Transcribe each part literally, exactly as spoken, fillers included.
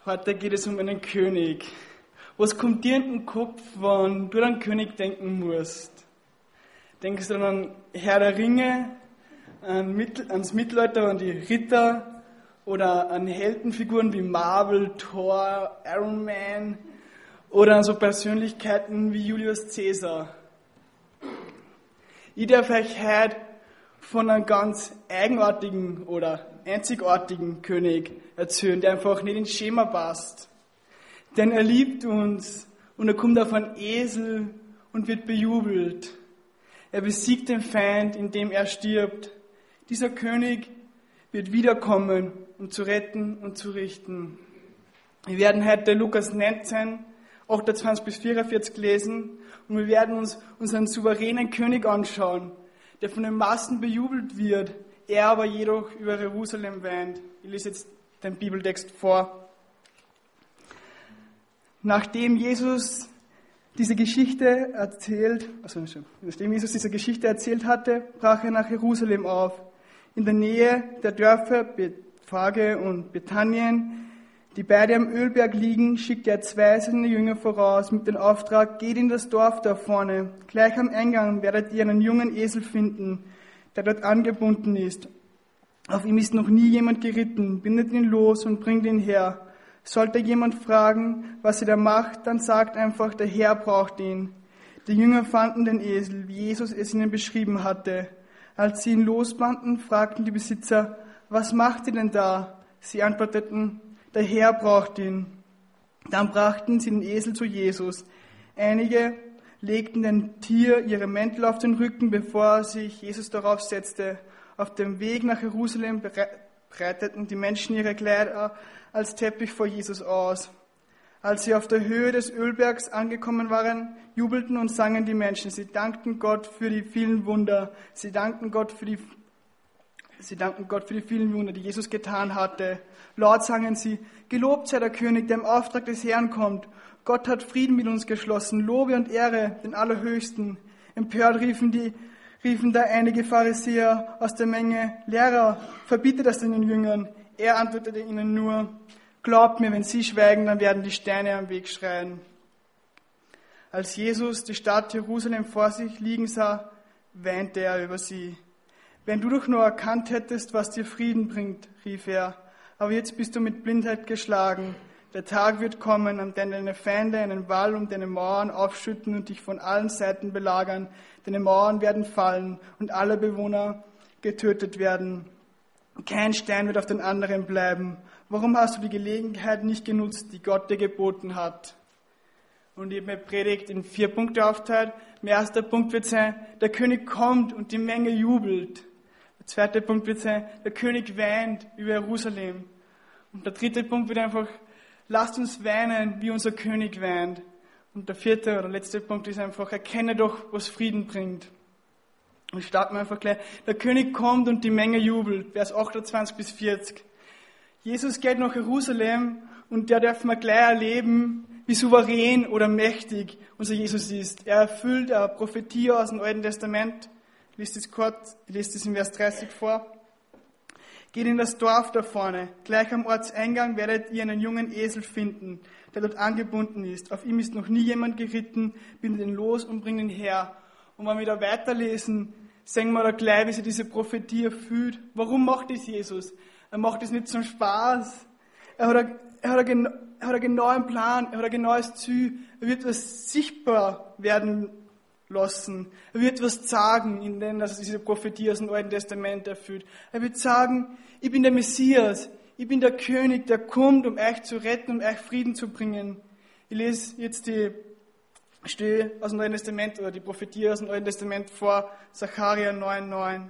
Heute geht es um einen König. Was kommt dir in den Kopf, wenn du an einen König denken musst? Denkst du an Herr der Ringe, an Mittel, ans Mittelalter, an die Ritter oder an Heldenfiguren wie Marvel, Thor, Iron Man oder an so Persönlichkeiten wie Julius Caesar? Ich darf euch heute von einem ganz eigenartigen oder einzigartigen König erzählen, der einfach nicht ins Schema passt. Denn er liebt uns und er kommt auf einen Esel und wird bejubelt. Er besiegt den Feind, indem er stirbt. Dieser König wird wiederkommen, um zu retten und zu richten. Wir werden heute Lukas neunzehn, achtundzwanzig bis vierundvierzig lesen und wir werden uns unseren souveränen König anschauen, der von den Massen bejubelt wird, er aber jedoch über Jerusalem weint. Ich lese jetzt den Bibeltext vor. Nachdem Jesus diese Geschichte erzählt, also nachdem Jesus diese Geschichte erzählt hatte, brach er nach Jerusalem auf. In der Nähe der Dörfer Bethphage und Bethanien, die beide am Ölberg liegen, schickte er zwei seiner Jünger voraus mit dem Auftrag: Geht in das Dorf da vorne. Gleich am Eingang werdet ihr einen jungen Esel finden, der dort angebunden ist. Auf ihm ist noch nie jemand geritten. Bindet ihn los und bringt ihn her. Sollte jemand fragen, was er da macht, dann sagt einfach, der Herr braucht ihn. Die Jünger fanden den Esel, wie Jesus es ihnen beschrieben hatte. Als sie ihn losbanden, fragten die Besitzer: Was macht ihr denn da? Sie antworteten: Der Herr braucht ihn. Dann brachten sie den Esel zu Jesus. Einige legten dem Tier ihre Mäntel auf den Rücken, bevor sich Jesus darauf setzte. Auf dem Weg nach Jerusalem breiteten die Menschen ihre Kleider als Teppich vor Jesus aus. Als sie auf der Höhe des Ölbergs angekommen waren, jubelten und sangen die Menschen. Sie dankten Gott für die vielen Wunder. Sie dankten Gott für die Sie danken Gott für die vielen Wunder, die Jesus getan hatte. Laut sangen sie: Gelobt sei der König, der im Auftrag des Herrn kommt. Gott hat Frieden mit uns geschlossen. Lobe und Ehre den Allerhöchsten. Empört riefen, die, riefen da einige Pharisäer aus der Menge: Lehrer, verbiete das den Jüngern. Er antwortete ihnen nur: Glaubt mir, wenn sie schweigen, dann werden die Steine am Weg schreien. Als Jesus die Stadt Jerusalem vor sich liegen sah, weinte er über sie. Wenn du doch nur erkannt hättest, was dir Frieden bringt, rief er, aber jetzt bist du mit Blindheit geschlagen. Der Tag wird kommen, an dem deine Feinde einen Wall um deine Mauern aufschütten und dich von allen Seiten belagern. Deine Mauern werden fallen und alle Bewohner getötet werden. Kein Stein wird auf den anderen bleiben. Warum hast du die Gelegenheit nicht genutzt, die Gott dir geboten hat? Und ich habe meine Predigt in vier Punkte aufgeteilt. Mein erster Punkt wird sein: Der König kommt und die Menge jubelt. Der zweite Punkt wird sein: Der König weint über Jerusalem. Und der dritte Punkt wird einfach: Lasst uns weinen, wie unser König weint. Und der vierte oder letzte Punkt ist einfach: Erkenne doch, was Frieden bringt. Und starten wir einfach gleich. Der König kommt und die Menge jubelt. Vers achtundzwanzig bis vierzig. Jesus geht nach Jerusalem und da dürfen wir gleich erleben, wie souverän oder mächtig unser Jesus ist. Er erfüllt eine Prophetie aus dem Alten Testament. Ich lese das kurz, ich lese das in Vers dreißig vor. Geht in das Dorf da vorne. Gleich am Ortseingang werdet ihr einen jungen Esel finden, der dort angebunden ist. Auf ihm ist noch nie jemand geritten. Bindet ihn los und bringt ihn her. Und wenn wir da weiterlesen, sehen wir da gleich, wie sich diese Prophetie erfüllt. Warum macht das Jesus? Er macht das nicht zum Spaß. Er hat eine, er hat eine, er hat einen genauen Plan, er hat ein genaues Ziel. Er wird was sichtbar werden lassen. Er wird was sagen, indem er diese Prophetie aus dem Alten Testament erfüllt. Er wird sagen: Ich bin der Messias, ich bin der König, der kommt, um euch zu retten, um euch Frieden zu bringen. Ich lese jetzt die Stelle aus dem Neuen Testament oder die Prophetie aus dem Alten Testament vor, Sacharja neun neun.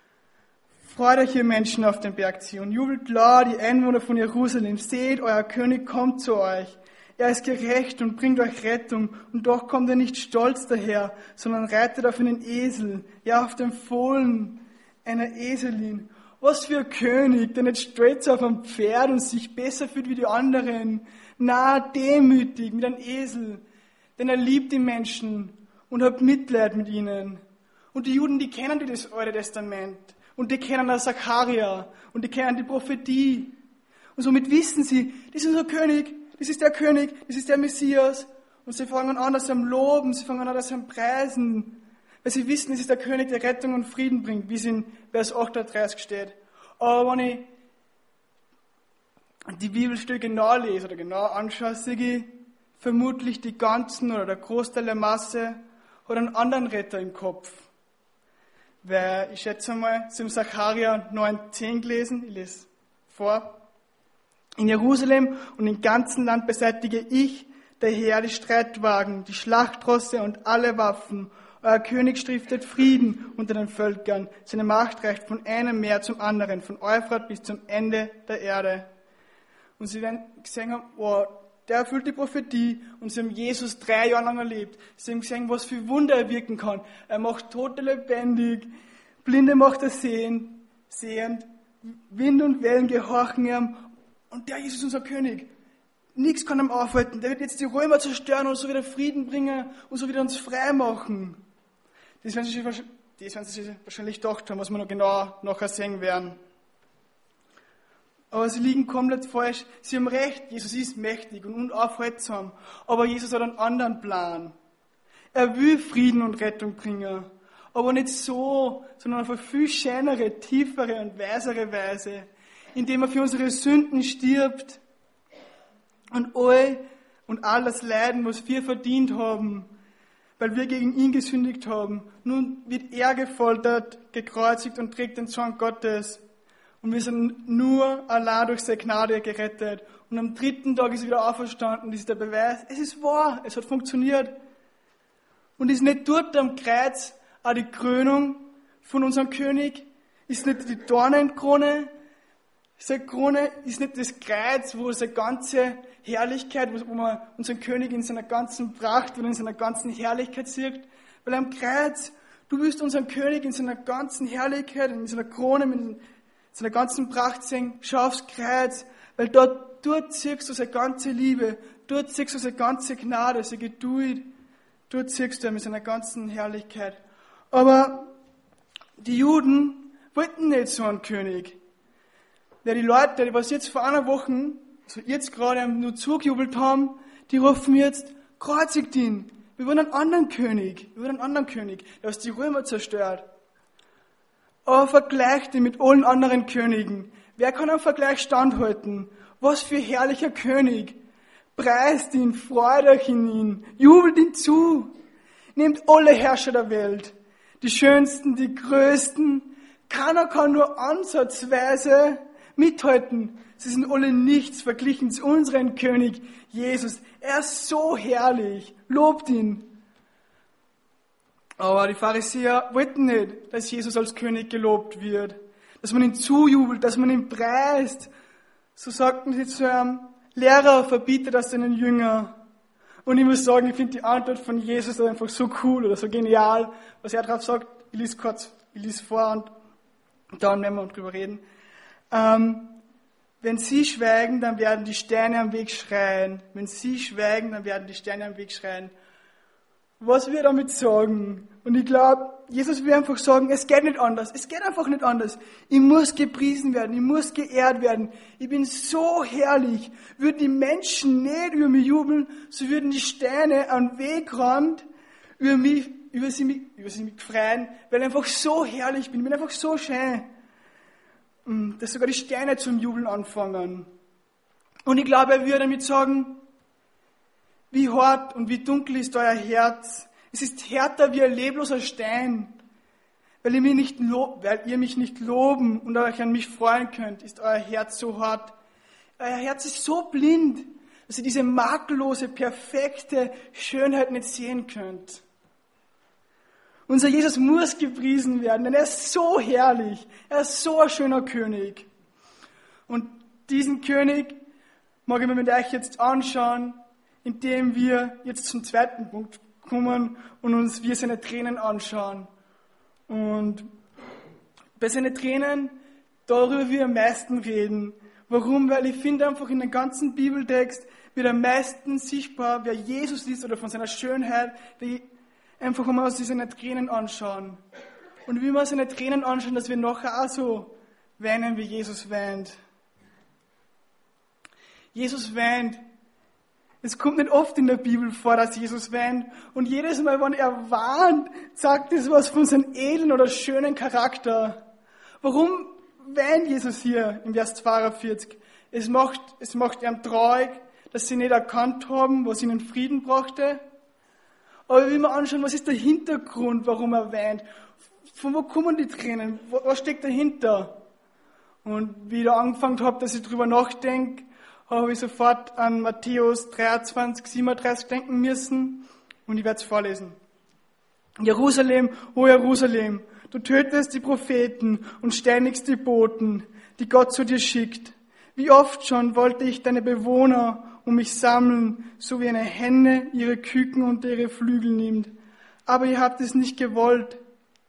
Freut euch, ihr Menschen auf dem Berg Zion, jubelt laut, die Einwohner von Jerusalem, seht, euer König kommt zu euch. Er ist gerecht und bringt euch Rettung, und doch kommt er nicht stolz daher, sondern reitet auf einen Esel, ja auf dem Fohlen einer Eselin. Was für ein König, der nicht stolz auf einem Pferd und sich besser fühlt wie die anderen. Na, demütig, mit einem Esel, denn er liebt die Menschen und hat Mitleid mit ihnen. Und die Juden, die kennen das Alte Testament. Und die kennen das Sacharja. Und die kennen die Prophetie. Und somit wissen sie, das ist unser König, das ist der König, das ist der Messias. Und sie fangen an, das am Loben, sie fangen an, das am Preisen. Weil sie wissen, es ist der König, der Rettung und Frieden bringt, wie es in Vers achtunddreißig steht. Aber wenn ich die Bibelstücke genau lese oder genau anschaue, sehe ich vermutlich die ganzen oder der Großteil der Masse hat einen anderen Retter im Kopf. Weil ich schätze mal, Sie haben Sacharja neun zehn gelesen, ich lese vor. In Jerusalem und im ganzen Land beseitige ich, der Herr, die Streitwagen, die Schlachtrosse und alle Waffen. Euer König stiftet Frieden unter den Völkern. Seine Macht reicht von einem Meer zum anderen, von Euphrat bis zum Ende der Erde. Und sie werden gesehen haben, wow, der erfüllt die Prophetie, und sie haben Jesus drei Jahre lang erlebt. Sie haben gesehen, was für Wunder er wirken kann. Er macht Tote lebendig, Blinde macht er sehen, sehend, Wind und Wellen gehorchen ihm. Und der Jesus ist unser König. Nichts kann ihm aufhalten. Der wird jetzt die Römer zerstören und so wieder Frieden bringen und so wieder uns frei machen. Das werden sie, das werden sie sich wahrscheinlich gedacht haben, was wir noch genau nachher sehen werden. Aber sie liegen komplett falsch. Sie haben recht, Jesus ist mächtig und unaufhaltsam. Aber Jesus hat einen anderen Plan. Er will Frieden und Rettung bringen. Aber nicht so, sondern auf eine viel schönere, tiefere und weisere Weise, indem er für unsere Sünden stirbt und all und all das Leiden, was wir verdient haben, weil wir gegen ihn gesündigt haben. Nun wird er gefoltert, gekreuzigt und trägt den Zorn Gottes. Und wir sind nur allein durch seine Gnade gerettet. Und am dritten Tag ist er wieder auferstanden. Das ist der Beweis. Es ist wahr. Es hat funktioniert. Und ist nicht dort am Kreuz auch die Krönung von unserem König? Ist nicht die Dornenkrone? Seine Krone ist nicht das Kreuz, wo seine ganze Herrlichkeit, wo man unseren König in seiner ganzen Pracht und in seiner ganzen Herrlichkeit sieht. Weil am Kreuz, du wirst unseren König in seiner ganzen Herrlichkeit, in seiner Krone, mit seiner ganzen Pracht sehen, schau aufs Kreuz, weil dort, dort siehst du seine ganze Liebe, dort siehst du seine ganze Gnade, seine Geduld, dort siehst du ihn mit seiner ganzen Herrlichkeit. Aber die Juden wollten nicht so einen König. Ja, die Leute, die was jetzt vor einer Woche, also jetzt gerade nur zugejubelt haben, die rufen jetzt, kreuzigt ihn. Wir wollen einen anderen König. Wir wollen einen anderen König, der was die Römer zerstört. Aber vergleicht ihn mit allen anderen Königen. Wer kann am Vergleich standhalten? Was für herrlicher König. Preist ihn, freut euch in ihn, jubelt ihn zu. Nehmt alle Herrscher der Welt, die schönsten, die größten. Keiner kann nur ansatzweise mithalten. Sie sind alle nichts verglichen zu unserem König Jesus. Er ist so herrlich. Lobt ihn. Aber die Pharisäer wollten nicht, dass Jesus als König gelobt wird. Dass man ihn zujubelt, dass man ihn preist. So sagten sie zu einem Lehrer, verbiete das deinen Jünger. Und ich muss sagen, ich finde die Antwort von Jesus einfach so cool oder so genial. Was er darauf sagt, ich lese kurz, ich lese vor und dann werden wir drüber reden. Ähm, wenn sie schweigen, dann werden die Steine am Weg schreien. Wenn sie schweigen, dann werden die Steine am Weg schreien. Was wir damit sagen? Und ich glaube, Jesus will einfach sagen, es geht nicht anders. Es geht einfach nicht anders. Ich muss gepriesen werden. Ich muss geehrt werden. Ich bin so herrlich. Würden die Menschen nicht über mich jubeln, so würden die Steine am Wegrand über mich, über sie, über sie mich freuen, weil ich einfach so herrlich bin. Ich bin einfach so schön, dass sogar die Steine zum Jubeln anfangen. Und ich glaube, er würde damit sagen, wie hart und wie dunkel ist euer Herz. Es ist härter wie ein lebloser Stein. Weil ihr, mich nicht lo- weil ihr mich nicht loben und euch an mich freuen könnt, ist euer Herz so hart. Euer Herz ist so blind, dass ihr diese makellose, perfekte Schönheit nicht sehen könnt. Unser Jesus muss gepriesen werden, denn er ist so herrlich. Er ist so ein schöner König. Und diesen König mag ich mir mit euch jetzt anschauen, indem wir jetzt zum zweiten Punkt kommen und uns wir seine Tränen anschauen. Und bei seinen Tränen, darüber wir am meisten reden. Warum? Weil ich finde einfach in dem ganzen Bibeltext wird am meisten sichtbar, wer Jesus ist oder von seiner Schönheit, die einfach mal seine Tränen anschauen. Und wie wir seine Tränen anschauen, dass wir nachher auch so weinen, wie Jesus weint. Jesus weint. Es kommt nicht oft in der Bibel vor, dass Jesus weint. Und jedes Mal, wenn er warnt, sagt es was von seinem edlen oder schönen Charakter. Warum weint Jesus hier im Vers zweiundvierzig? Es macht, es macht ihm traurig, dass sie nicht erkannt haben, was ihnen Frieden brachte. Aber wenn wir anschauen, was ist der Hintergrund, warum er weint? Von wo kommen die Tränen? Was steckt dahinter? Und wie ich da angefangen habe, dass ich drüber nachdenke, habe ich sofort an Matthäus dreiundzwanzig, siebenunddreißig denken müssen. Und ich werde es vorlesen. Jerusalem, o Jerusalem, du tötest die Propheten und steinigst die Boten, die Gott zu dir schickt. Wie oft schon wollte ich deine Bewohner um mich sammeln, so wie eine Henne ihre Küken unter ihre Flügel nimmt. Aber ihr habt es nicht gewollt.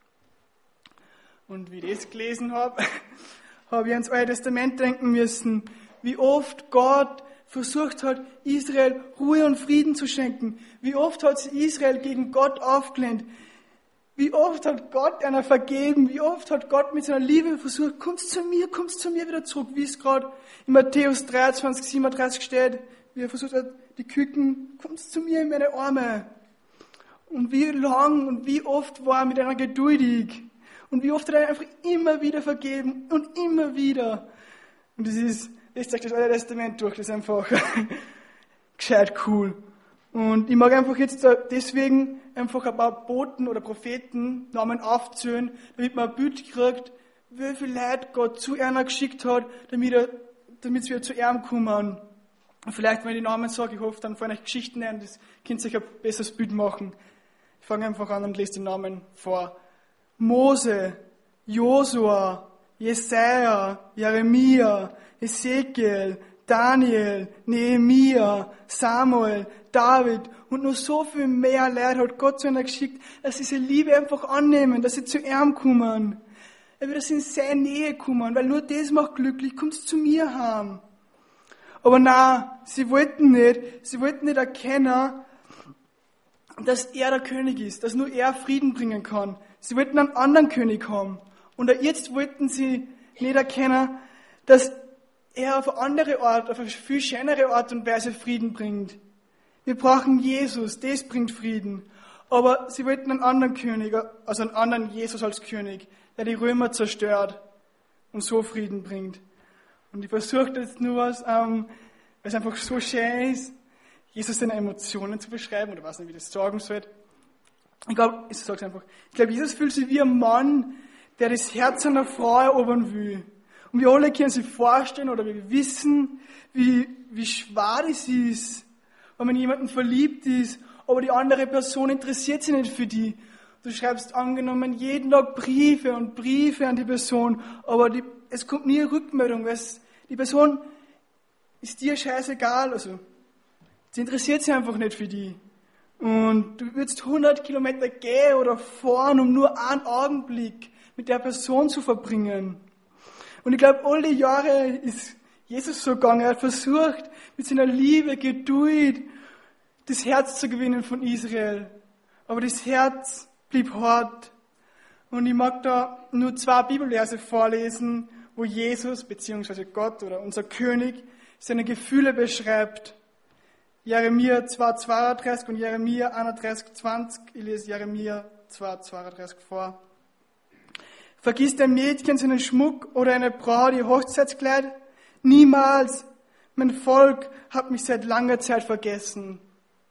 Und wie ich das gelesen habe, habe ich ans Alte Testament denken müssen, wie oft Gott versucht hat, Israel Ruhe und Frieden zu schenken. Wie oft hat sie Israel gegen Gott aufgelehnt. Wie oft hat Gott einer vergeben. Wie oft hat Gott mit seiner Liebe versucht, kommst zu mir, kommst zu mir wieder zurück. Wie es gerade in Matthäus dreiundzwanzig, siebenunddreißig steht. Wie er versucht hat, die Küken, kommst zu mir in meine Arme. Und wie lang und wie oft war er mit einer geduldig. Und wie oft hat er einfach immer wieder vergeben und immer wieder. Und das ist, das zeigt das Alte Testament durch, das ist einfach gescheit cool. Und ich mag einfach jetzt deswegen einfach ein paar Boten oder Propheten Namen aufzählen, damit man ein Bild kriegt, wie viel Leute Gott zu einer geschickt hat, damit, er, damit sie wieder zu ihm kommen. Und vielleicht, wenn ich die Namen sage, ich hoffe, dann fallen euch Geschichten ein, das könnt ihr euch ein besseres Bild machen. Ich fange einfach an und lese die Namen vor. Mose, Josua, Jesaja, Jeremia, Ezekiel, Daniel, Nehemia, Samuel, David und noch so viel mehr Leute hat Gott zu einer geschickt, dass sie diese Liebe einfach annehmen, dass sie zu ihm kommen. Er will, dass sie in seine Nähe kommen, weil nur das macht glücklich, kommst zu mir heim. Aber na, sie wollten nicht, sie wollten nicht erkennen, dass er der König ist, dass nur er Frieden bringen kann. Sie wollten einen anderen König haben. Und jetzt wollten sie nicht erkennen, dass er auf eine andere Art, auf eine viel schönere Art und Weise Frieden bringt. Wir brauchen Jesus, das bringt Frieden. Aber sie wollten einen anderen König, also einen anderen Jesus als König, der die Römer zerstört und so Frieden bringt. Und ich versuche jetzt nur was, ähm, weil es einfach so schön ist, Jesus seine Emotionen zu beschreiben, oder weiß nicht, wie ich das sagen soll. Ich glaube, ich sag's einfach, ich glaube, Jesus fühlt sich wie ein Mann, der das Herz einer Frau erobern will. Und wir alle können sich vorstellen, oder wir wissen, wie, wie schwer das ist, wenn man in jemanden verliebt ist, aber die andere Person interessiert sich nicht für die. Du schreibst angenommen jeden Tag Briefe und Briefe an die Person, aber die, es kommt nie eine Rückmeldung, weil es, die Person ist dir scheißegal, also sie interessiert sich einfach nicht für die. Und du würdest hundert Kilometer gehen oder fahren, um nur einen Augenblick mit der Person zu verbringen. Und ich glaube, all die Jahre ist Jesus so gegangen. Er hat versucht, mit seiner Liebe, Geduld, das Herz zu gewinnen von Israel. Aber das Herz blieb hart. Und ich mag da nur zwei Bibelverse vorlesen, wo Jesus, beziehungsweise Gott oder unser König, seine Gefühle beschreibt. Jeremia zwei, zweiunddreißig und Jeremia einunddreißig, zwanzig. Ich lese Jeremia zwei, zweiunddreißig vor. Vergisst ein Mädchen seinen Schmuck oder eine Braut ihr Hochzeitskleid? Niemals. Mein Volk hat mich seit langer Zeit vergessen.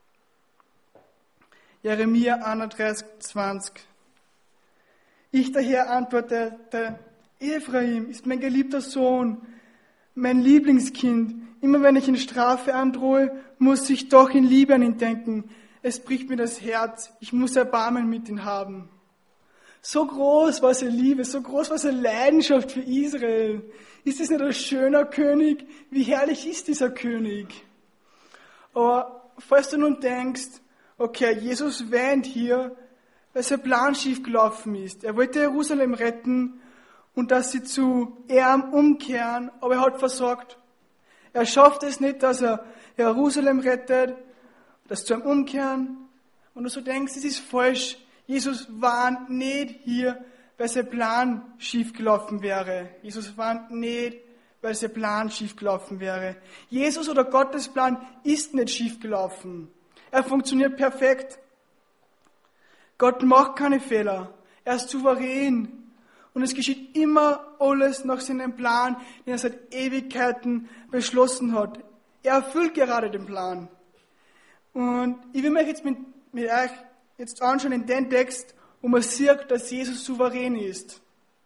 Jeremia einunddreißig, zwanzig. Ich daher antwortete, Ephraim ist mein geliebter Sohn, mein Lieblingskind. Immer wenn ich ihn Strafe androhe, muss ich doch in Liebe an ihn denken. Es bricht mir das Herz. Ich muss Erbarmen mit ihm haben. So groß war seine Liebe, so groß war seine Leidenschaft für Israel. Ist es nicht ein schöner König? Wie herrlich ist dieser König? Aber falls du nun denkst, okay, Jesus weint hier, weil sein Plan schief gelaufen ist. Er wollte Jerusalem retten und dass sie zu ihm umkehren, aber er hat versagt. Er schafft es nicht, dass er Jerusalem rettet, dass sie zu ihm umkehren. Und du so denkst, es ist falsch. Jesus war nicht hier, weil sein Plan schief gelaufen wäre. Jesus war nicht, weil weil der Plan schiefgelaufen wäre. Jesus oder Gottes Plan ist nicht schiefgelaufen. Er funktioniert perfekt. Gott macht keine Fehler. Er ist souverän. Und es geschieht immer alles nach seinem Plan, den er seit Ewigkeiten beschlossen hat. Er erfüllt gerade den Plan. Und ich will mich jetzt mit, mit euch jetzt anschauen in den Text, wo man sieht, dass Jesus souverän ist.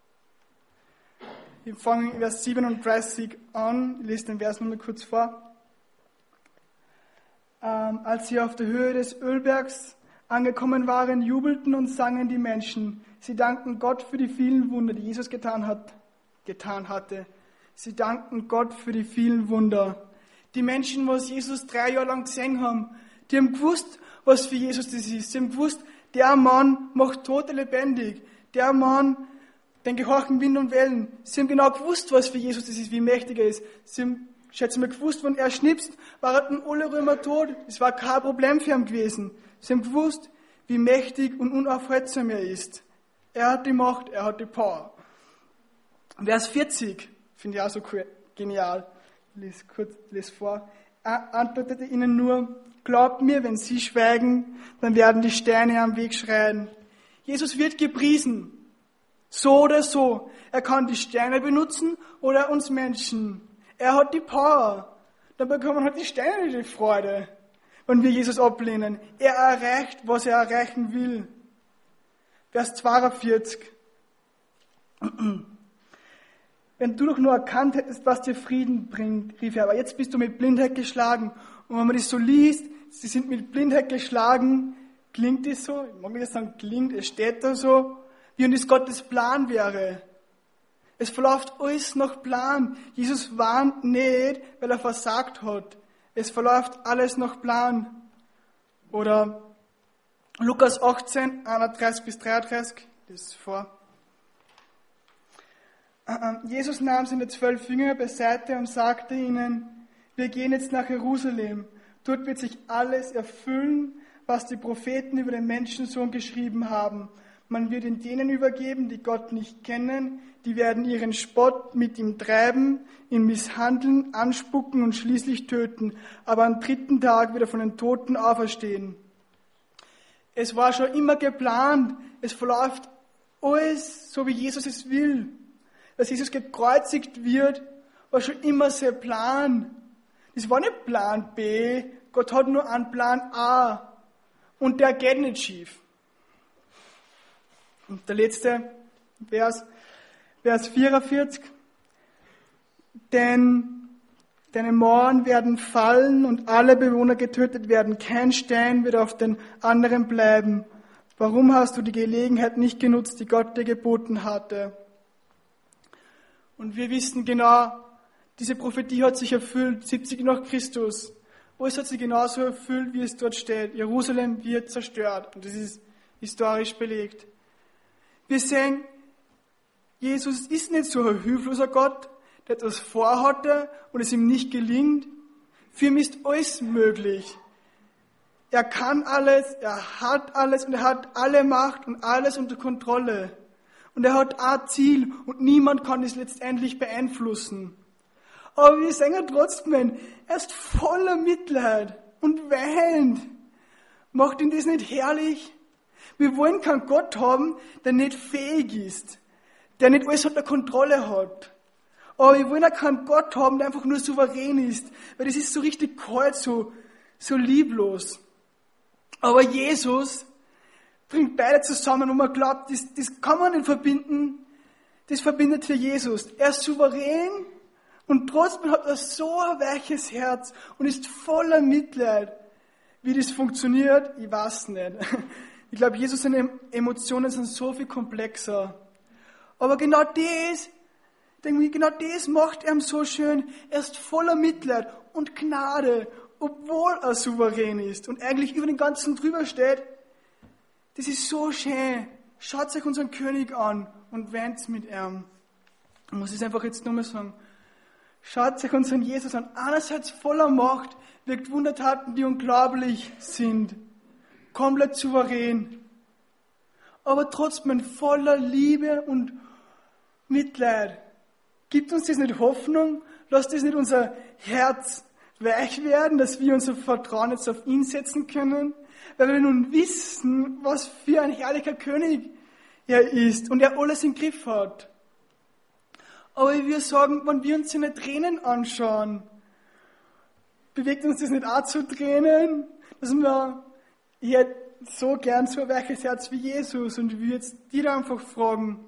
Ich fange in Vers siebenunddreißig an, ich lese den Vers nochmal kurz vor. Ähm, als sie auf der Höhe des Ölbergs angekommen waren, jubelten und sangen die Menschen. Sie danken Gott für die vielen Wunder, die Jesus getan hat, getan hatte. Sie danken Gott für die vielen Wunder. Die Menschen, was Jesus drei Jahre lang gesehen haben, die haben gewusst, was für Jesus das ist. Sie haben gewusst, der Mann macht Tote lebendig. Der Mann, den gehorchen Wind und Wellen. Sie haben genau gewusst, was für Jesus das ist, wie mächtig er ist. Sie haben, schätze mal, gewusst, wenn er schnipst, waren alle Römer tot. Es war kein Problem für ihn gewesen. Sie haben gewusst, wie mächtig und unaufhaltsam er ist. Er hat die Macht, er hat die Power. Vers vierzig, finde ich auch so cool, genial. Ich lese kurz, lese vor. Er antwortete ihnen nur, glaubt mir, wenn sie schweigen, dann werden die Steine am Weg schreien. Jesus wird gepriesen. So oder so. Er kann die Steine benutzen oder uns Menschen. Er hat die Power. Dann bekommen halt die Steine die Freude, wenn wir Jesus ablehnen. Er erreicht, was er erreichen will. Vers zweiundvierzig. Wenn du doch nur erkannt hättest, was dir Frieden bringt, rief er, aber jetzt bist du mit Blindheit geschlagen. Und wenn man das so liest, sie sind mit Blindheit geschlagen, klingt das so, ich mag nicht sagen klingt, es steht da so, wie wenn das Gottes Plan wäre. Es verläuft alles nach Plan. Jesus warnt nicht, weil er versagt hat. Es verläuft alles nach Plan. Oder Lukas achtzehn, einunddreißig bis dreiunddreißig, das ist vor. Jesus nahm seine zwölf Jünger beiseite und sagte ihnen, wir gehen jetzt nach Jerusalem. Dort wird sich alles erfüllen, was die Propheten über den Menschensohn geschrieben haben. Man wird ihn denen übergeben, die Gott nicht kennen. Die werden ihren Spott mit ihm treiben, ihn misshandeln, anspucken und schließlich töten. Aber am dritten Tag wird er von den Toten auferstehen. Es war schon immer geplant. Es verläuft alles so, wie Jesus es will. Dass Jesus gekreuzigt wird, war schon immer sein Plan. Das war nicht Plan B. Gott hat nur einen Plan A. Und der geht nicht schief. Und der letzte Vers, Vers vierundvierzig. Denn deine Mauern werden fallen und alle Bewohner getötet werden. Kein Stein wird auf den anderen bleiben. Warum hast du die Gelegenheit nicht genutzt, die Gott dir geboten hatte? Und wir wissen genau, diese Prophetie hat sich erfüllt, siebzig nach Christus. Alles hat sich genauso erfüllt, wie es dort steht. Jerusalem wird zerstört. Und das ist historisch belegt. Wir sehen, Jesus ist nicht so ein hilfloser Gott, der etwas vorhatte und es ihm nicht gelingt. Für ihn ist alles möglich. Er kann alles, er hat alles und er hat alle Macht und alles unter Kontrolle. Und er hat ein Ziel und niemand kann es letztendlich beeinflussen. Aber wir sehen ja trotzdem, er ist voller Mitleid und weint. Macht ihn das nicht herrlich? Wir wollen keinen Gott haben, der nicht fähig ist, der nicht alles unter Kontrolle hat. Aber wir wollen auch keinen Gott haben, der einfach nur souverän ist, weil das ist so richtig kalt, so, so lieblos. Aber Jesus bringt beide zusammen und man glaubt, das, das kann man nicht verbinden. Das verbindet für Jesus. Er ist souverän und trotzdem hat er so ein weiches Herz und ist voller Mitleid. Wie das funktioniert, ich weiß nicht. Ich glaube, Jesus seine Emotionen sind so viel komplexer. Aber genau das, denke ich, genau das macht er so schön. Er ist voller Mitleid und Gnade, obwohl er souverän ist und eigentlich über den Ganzen drüber steht. Das ist so schön. Schaut euch unseren König an und weint mit ihm. Ich muss es einfach jetzt nochmal sagen. Schaut euch unseren Jesus an. Einerseits voller Macht, wirkt Wundertaten, die unglaublich sind. Komplett souverän. Aber trotzdem voller Liebe und Mitleid. Gibt uns das nicht Hoffnung? Lasst das nicht unser Herz weich werden, dass wir unser Vertrauen jetzt auf ihn setzen können? Weil wir nun wissen, was für ein herrlicher König er ist und er alles im Griff hat. Aber wir sagen, wenn wir uns seine Tränen anschauen, bewegt uns das nicht auch zu Tränen? Dass wir, ich hätte so gern so ein weiches Herz wie Jesus und ich würde jetzt dir einfach fragen,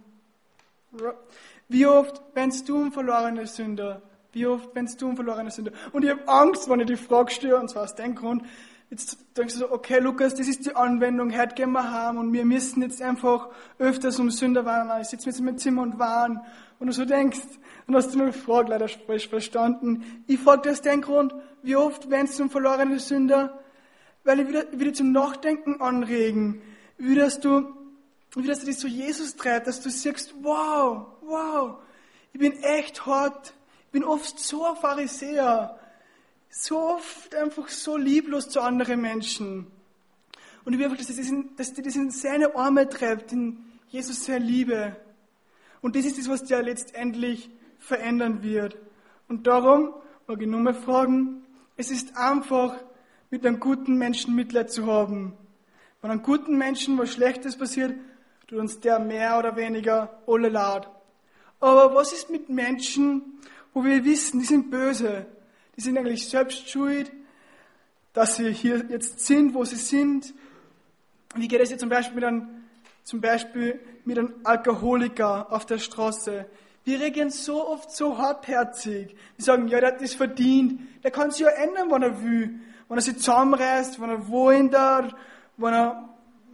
wie oft wennst du um verlorene Sünder? Wie oft wennst du um verlorene Sünder? Und ich habe Angst, wenn ich die Frage stelle, und zwar aus dem Grund, jetzt denkst du so, okay Lukas, das ist die Anwendung, heute gehen wir heim und wir müssen jetzt einfach öfters um Sünder warnen. Ich sitze jetzt in meinem Zimmer und warne. Und du so denkst, dann hast du nur die Frage leider falsch verstanden. Ich frage dir aus dem Grund, wie oft wennst du um verlorene Sünder? Weil ich wieder, wieder zum Nachdenken anregen, wie dass du, wie dass du dich zu Jesus treibt, dass du siehst, wow, wow, ich bin echt hart, ich bin oft so ein Pharisäer, so oft einfach so lieblos zu anderen Menschen. Und ich will einfach, dass dir das, das in seine Arme treibt, in Jesus seine Liebe. Und das ist das, was dir letztendlich verändern wird. Und darum, mag ich nur mal fragen, es ist einfach, mit einem guten Menschen Mitleid zu haben. Wenn einem guten Menschen was Schlechtes passiert, tut uns der mehr oder weniger alle leid. Aber was ist mit Menschen, wo wir wissen, die sind böse, die sind eigentlich selbst schuld, dass sie hier jetzt sind, wo sie sind? Wie geht es jetzt zum Beispiel mit einem, zum Beispiel mit einem Alkoholiker auf der Straße? Wir reagieren so oft so hartherzig. Wir sagen, ja, der hat das verdient. Der kann sich ja ändern, wenn er will. Wenn er sich zusammenreißt, wenn er wohin darf, wenn er,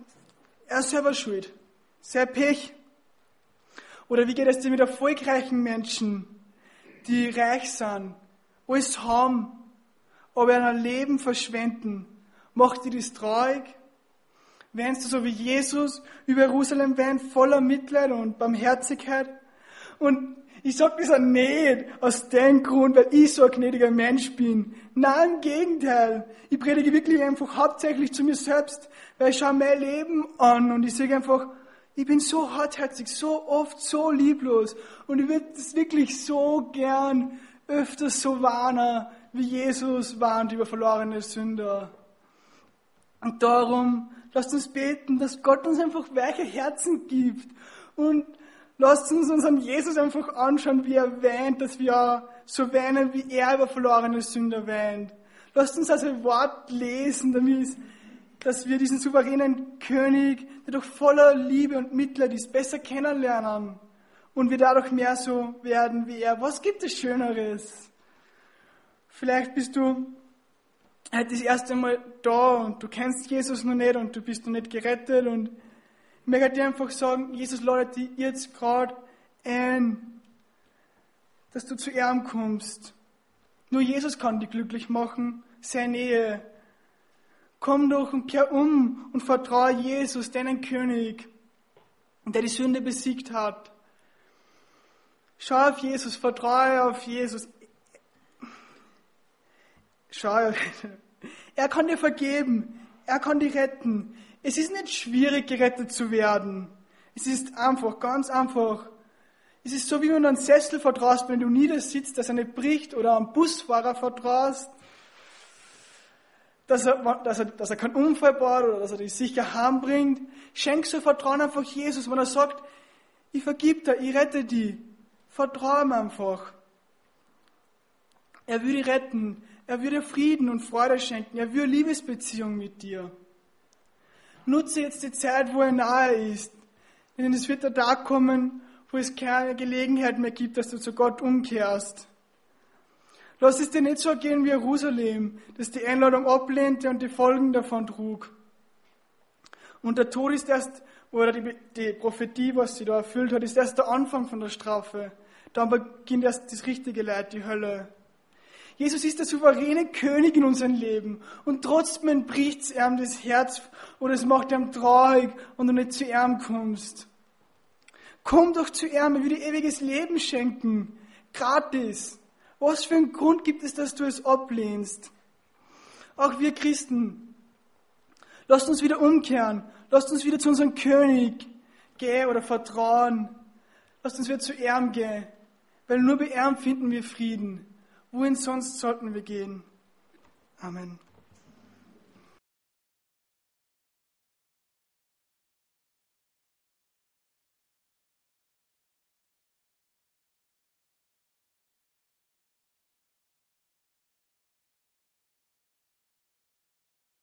er ist selber schuld. Sehr Pech. Oder wie geht es dir mit erfolgreichen Menschen, die reich sind, alles haben, aber ihr Leben verschwenden? Macht dir das traurig? Weinst du so wie Jesus über Jerusalem weint, voller Mitleid und Barmherzigkeit? Und ich sage das auch nicht aus dem Grund, weil ich so ein gnädiger Mensch bin. Nein, im Gegenteil. Ich predige wirklich einfach hauptsächlich zu mir selbst, weil ich schaue mein Leben an und ich sage einfach, ich bin so hartherzig, so oft, so lieblos und ich würde das wirklich so gern öfters so warnen, wie Jesus warnt über verlorene Sünder. Und darum, lasst uns beten, dass Gott uns einfach weiche Herzen gibt und lasst uns unseren Jesus einfach anschauen, wie er weint, dass wir so weinen, wie er über verlorene Sünder weint. Lasst uns also Wort lesen, damit, dass wir diesen souveränen König, der doch voller Liebe und Mitleid ist, besser kennenlernen und wir dadurch mehr so werden wie er. Was gibt es Schöneres? Vielleicht bist du heute das erste Mal da und du kennst Jesus noch nicht und du bist noch nicht gerettet und ich möchte dir einfach sagen, Jesus ladet dich jetzt gerade ein, dass du zu ihm kommst. Nur Jesus kann dich glücklich machen, seine Nähe. Komm doch und kehr um und vertraue Jesus, deinen König, der die Sünde besiegt hat. Schau auf Jesus, vertraue auf Jesus. Schau, er kann dir vergeben, er kann dich retten. Es ist nicht schwierig, gerettet zu werden. Es ist einfach, ganz einfach. Es ist so, wie wenn du einen Sessel vertraust, wenn du niedersitzt, dass er nicht bricht, oder einen Busfahrer vertraust, dass er, dass er, dass er keinen Unfall baut oder dass er dich sicher heimbringt. Schenk so Vertrauen einfach Jesus, wenn er sagt, ich vergib dir, ich rette dich. Vertraue ihm einfach. Er will dich retten. Er will dir Frieden und Freude schenken. Er will eine Liebesbeziehung mit dir. Nutze jetzt die Zeit, wo er nahe ist. Denn es wird der Tag kommen, wo es keine Gelegenheit mehr gibt, dass du zu Gott umkehrst. Lass es dir nicht so gehen wie Jerusalem, das die Einladung ablehnte und die Folgen davon trug. Und der Tod ist erst, oder die, die Prophetie, was sie da erfüllt hat, ist erst der Anfang von der Strafe. Dann beginnt erst das richtige Leid, die Hölle. Jesus ist der souveräne König in unserem Leben und trotzdem bricht es ihm das Herz oder es macht ihm traurig und du nicht zu ihm kommst. Komm doch zu ihm, er will dir ewiges Leben schenken, gratis. Was für einen Grund gibt es, dass du es ablehnst? Auch wir Christen, lasst uns wieder umkehren, lasst uns wieder zu unserem König gehen oder vertrauen, lasst uns wieder zu ihm gehen, weil nur bei ihm finden wir Frieden. Wohin sonst sollten wir gehen? Amen.